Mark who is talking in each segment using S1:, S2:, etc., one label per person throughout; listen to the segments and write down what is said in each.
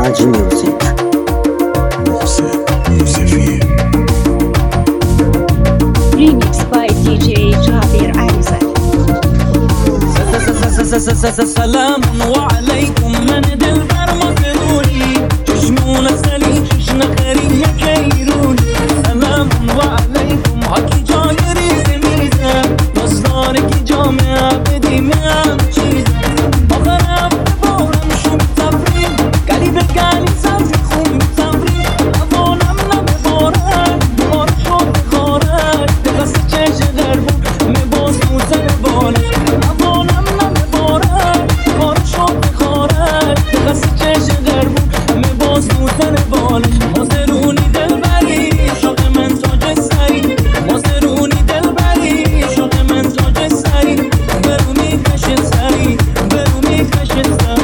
S1: Naji Music.
S2: Remix by DJ Jabir Alizad.
S3: سلام وعليكم من دلبر مصروني چشمون سلی چشم خریم یکیرونی سلام وعليكم حکی جای ریز میزه داستان کی جامعه بدیم هم چیزه آخرم ببارم شو تفریم گلی به گلی سفری خون تفریم اوانم نببارد بار شد بخارد دقست چش غربون میباز موتر بالش اوانم نببارد بار شد بخارد دقست چش غربون میباز موتر بالش مازرونی دلبری شاق من تاج سری مازرونی دلبری شاق من تاج سری برو میکش سری برو میکش سری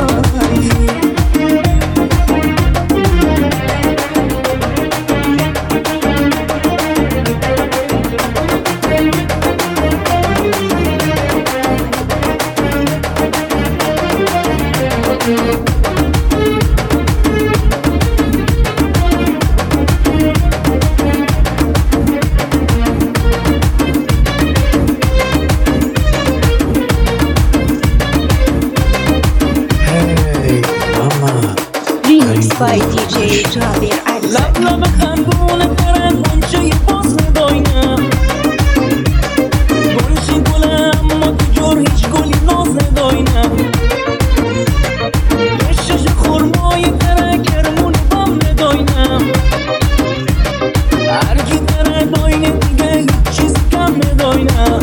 S2: Remix by DJ Jabir Alizad.
S3: لب خندون پرن منچه باز نداینم گلشی گلم اما تو جور هیچ گلی ناز نداینم رشش خورمای تره کرمون بام نداینم هرگی تره داینه دیگه هیچ چیز کم نداینم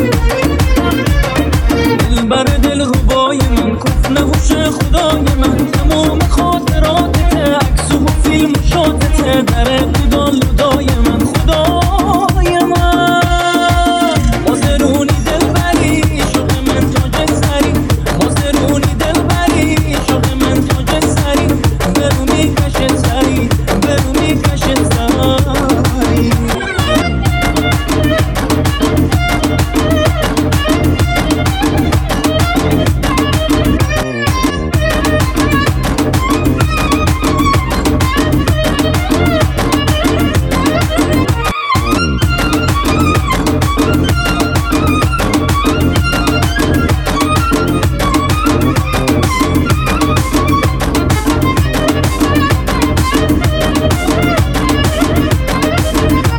S3: دل بر دل غبای من کف نبوش خدای من تمام خاطراتت عکس و فیلم شاتت در دودان لودای من خدای من مازرونی دلبری شاق من تاج سری مازرونی دلبری شاق من تاج سری برو میکش سری برو میکش سری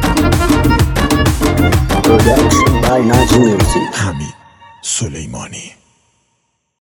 S1: Production by Naji Music.
S4: حمید سلیمانی